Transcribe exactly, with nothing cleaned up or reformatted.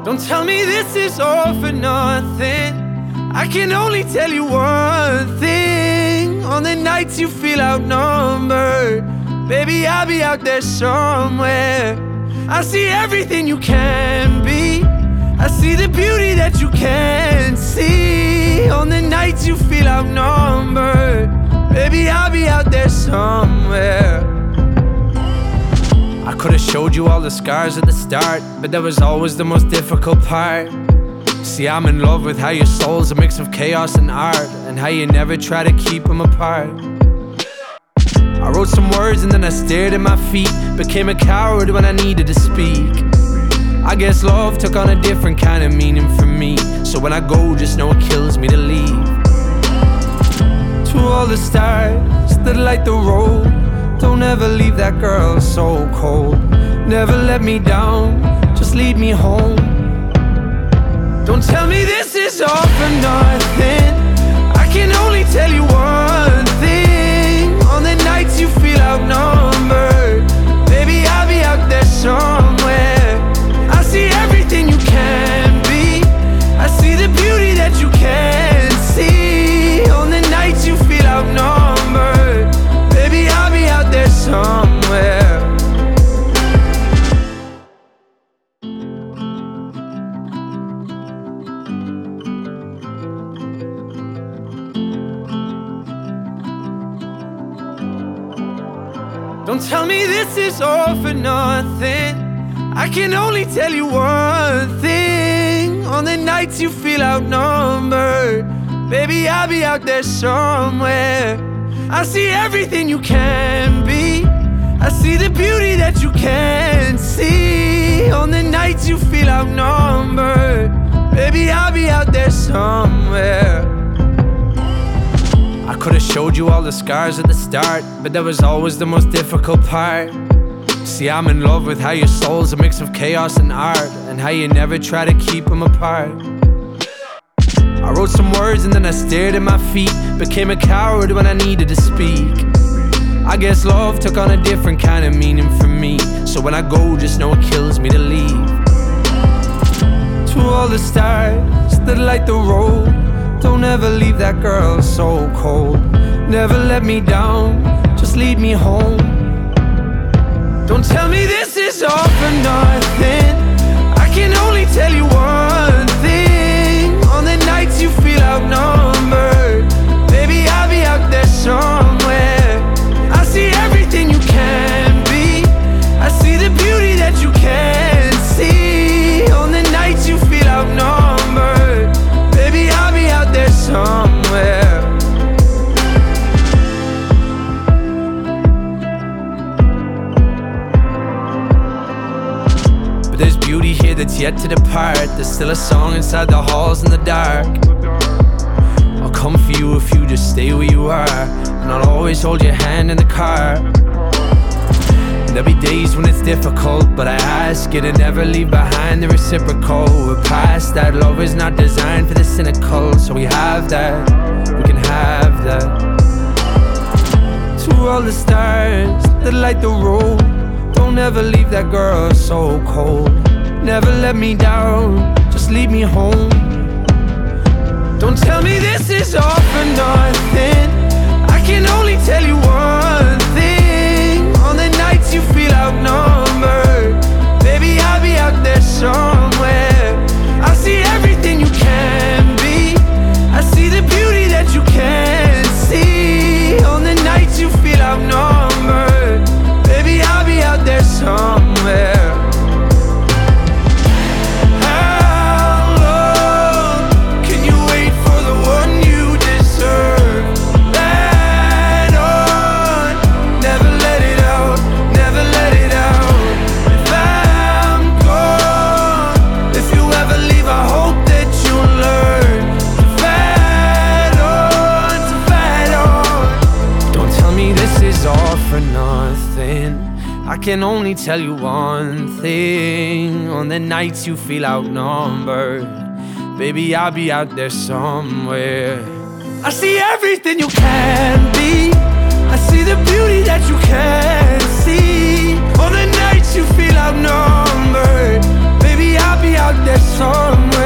Don't tell me this is all for nothing. I can only tell you one thing. On the nights you feel outnumbered, baby, I'll be out there somewhere. I see everything you can be. I see the beauty that you can't see. On the nights you feel outnumbered, baby, I'll be out there somewhere. I could've showed you all the scars at the start, but that was always the most difficult part. See, I'm in love with how your soul's a mix of chaos and art, and how you never try to keep them apart. I wrote some words and then I stared at my feet, became a coward when I needed to speak. I guess love took on a different kind of meaning for me, so when I go, just know it kills me to leave. To all the stars that light the road, don't ever leave that girl so cold. Never let me down, just lead me home. Don't tell me this is all for nothing. I can only tell you one thing. On the nights you feel outnumbered, baby, I'll be out there somewhere. I see everything you can be. I see the beauty that you can't see. On the nights you feel outnumbered, baby, I'll be out there somewhere. Don't tell me this is all for nothing. I can only tell you one thing. On the nights you feel outnumbered, baby, I'll be out there somewhere. I see everything you can be. I see the beauty that you can't see. On the nights you feel outnumbered, baby, I'll be out there somewhere. I could've showed you all the scars at the start, but that was always the most difficult part. See, I'm in love with how your soul's a mix of chaos and art, and how you never try to keep them apart. I wrote some words and then I stared at my feet, became a coward when I needed to speak. I guess love took on a different kind of meaning for me, so when I go, just know it kills me to leave. To all the stars that light the road, don't ever leave that girl so cold. Never let me down, just lead me home. Don't tell me this is all for nothing. I can only tell you one thing. On the nights you feel outnumbered, baby, I'll be out there somewhere. I see everything you can be. I see the beauty that you can't see. On the nights you feel outnumbered, baby, I'll be out there somewhere. But there's beauty here that's yet to depart. There's still a song inside the halls in the dark. I'll come for you if you just stay where you are, and I'll always hold your hand in the car. And there'll be days when it's difficult, but I ask you to never leave behind the reciprocal. We're past that, love is not designed for the cynical, so we have that, we can have that. To all the stars that light the road, don't ever leave that girl so cold. Never let me down, just lead me home. Don't tell me this is all for nothing. I can only tell you one thing. On the nights you feel outnumbered, baby, I'll be out there somewhere. I see everything you can be. I see the beauty that you can't see. On the nights you feel outnumbered, baby, I'll be out there somewhere. I can only tell you one thing. On the nights you feel outnumbered, baby, I'll be out there somewhere. I see everything you can be. I see the beauty that you can't see. On the nights you feel outnumbered, baby, I'll be out there there's so